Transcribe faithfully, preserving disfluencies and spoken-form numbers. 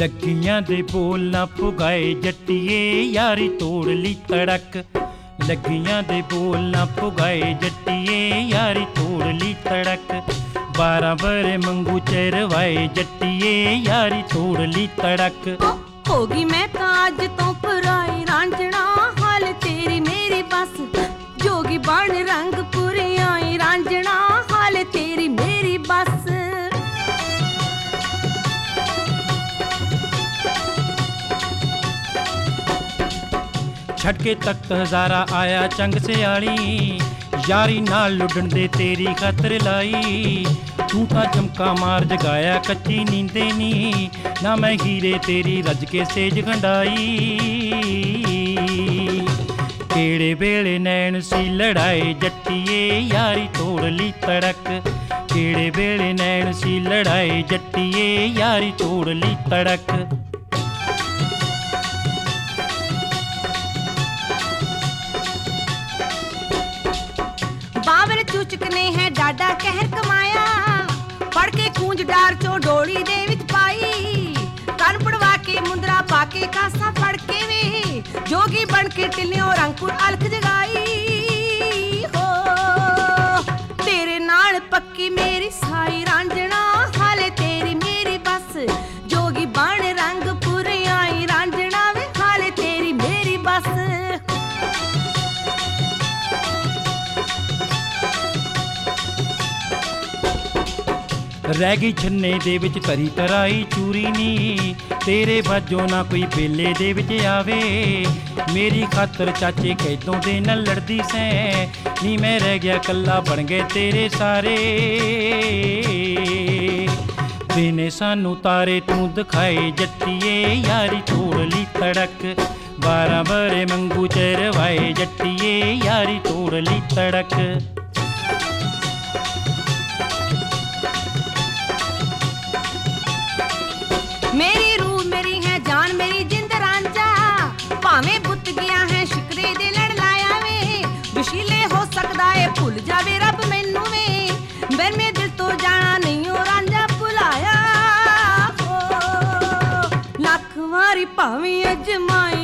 ਲੱਗੀਆਂ ਦੇ ਬੋਲ ਨਾ ਪੁਗਾਏ ਜੱਟੀਏ ਯਾਰੀ ਤੋੜ ਲਈ ਤੜਕ। ਲੱਗੀਆਂ ਦੇ ਬੋਲ ਨਾ ਪੁਗਾਏ ਜੱਟੀਏ ਯਾਰੀ ਤੋੜ ਲਈ ਤੜਕ। ਬਾਰਾਂ ਬਰੇ ਮੰਗੂ ਚਰਵਾਏ ਜੱਟੀਏ ਯਾਰੀ ਤੋੜ ਲਈ ਤੜਕ। ਹੋ ਗਈ ਮੈਂ ਤਾਂ ਅੱਜ ਤੋਂ ਪਰਾਈ ਰਾਂਝਣਾ ਹਾਲ ਤੇਰੀ ਮੇਰੀ ਬਸ। ਜੋਗੀ ਬਣ ਰੰਗ ਪੁਰੇ ਆਈ ਰਾਂਝਣਾ ਹਾਲ ਤੇਰੀ ਮੇਰੀ ਬਸ। ਛੱਡ ਕੇ ਤਖਤ ਹਜ਼ਾਰਾ ਆਇਆ ਚੰਗ ਸਿਆਲੀ ਯਾਰੀ ਨਾਲ ਲੁੱਡਣ ਦੇ ਤੇਰੀ ਖਾਤਰ ਲਾਈ। ਤੂੰ ਤਾਂ ਚਮਕਾ ਮਾਰ ਜਗਾਇਆ ਕੱਚੀ ਨੀਂਦੇ ਨੀ ਨਾ ਮੈਂ ਹੀਰੇ ਤੇਰੀ ਰੱਜ ਕੇ ਸੇਜ ਗੰਢਾਈ। ਕਿਹੜੇ ਵੇਲੇ ਨੈਣ ਸੀ ਲੜਾਏ ਜੱਟੀਏ ਯਾਰੀ ਤੋੜ ਲਈ ਤੜਕ। ਕਿਹੜੇ ਵੇਲੇ ਨੈਣ ਸੀ ਲੜਾਏ ਜੱਟੀਏ ਯਾਰੀ ਤੋੜ ਲਈ ਤੜਕ। ਬਾਬਰ ਚੂਚਕ ਨੇ ਹੈ ਡਾਡਾ ਕਹਿਰ ਕਮਾਇਆ। ਫੜ ਕੇ ਖੂੰਜ ਡਾਰ ਚੋਂ ਡੋਲੀ ਦੇ ਵਿੱਚ ਪਾਈ। ਕੰਨ ਪੜਵਾ ਕੇ ਮੁੰਦਰਾ ਪਾ ਕੇ ਕਾਸਾ ਫੜ ਕੇ ਵੇ ਜੋਗੀ ਬਣ ਕੇ ਟਿੱਲਿਓ ਰੰਗਪੁਰ ਅਲਖ ਜਗਾਈ। ਹੋ ਤੇਰੇ ਨਾਲ ਪੱਕੀ ਮੇਰੀ ਸਾਈ ਰਾਂਝਣਾ ਹਾਲੇ ਤੇਰੀ ਮੇਰੀ ਬਸ। ਜੋਗੀ ਬਣ ਰੰਗਪੁਰ ਆਈ ਰਾਂਝਣਾ ਵੇ ਹਾਲੇ ਤੇਰੀ ਮੇਰੀ ਬਸ। ਰਹਿ ਗਈ ਛੰਨੇ ਦੇ ਵਿੱਚ ਧਰੀ ਤਰਾਈ ਚੂਰੀ ਨੀ ਤੇਰੇ ਬਾਝੋਂ ਨਾ ਕੋਈ ਬੇਲੇ ਦੇ ਵਿੱਚ ਆਵੇ। ਮੇਰੀ ਖਾਤਰ ਚਾਚੇ ਕੈਦੋਂ ਦੇ ਨਾਲ ਲੜਦੀ ਸੈਂ ਨੀ ਮੈਂ ਰਹਿ ਗਿਆ ਕੱਲਾ ਬਣ ਗਏ ਤੇਰੇ ਸਾਰੇ। ਦਿਨੇ ਸਾਨੂੰ ਤਾਰੇ ਤੂੰ ਦਿਖਾਏ ਜੱਟੀਏ ਯਾਰੀ ਤੋੜ ਲਈ ਤੜਕ। ਬਾਰਾਂ ਬਰੇ ਮੰਗੂ ਚਰਵਾਏ ਜੱਟੀਏ ਯਾਰੀ ਤੋੜ ਲਈ ਤੜਕ। ਮੇਰੀ रूह मेरी है जान मेरी जिंद रांझा। भावें बुत गया है शिकरे दे लड़ लाया वे। विशीले हो सकदा है भुल जावे रब मैनू वे। मैं में दिल तो जाना नहीं हो रांझा भुलाया। लख वारी भावें अजमाई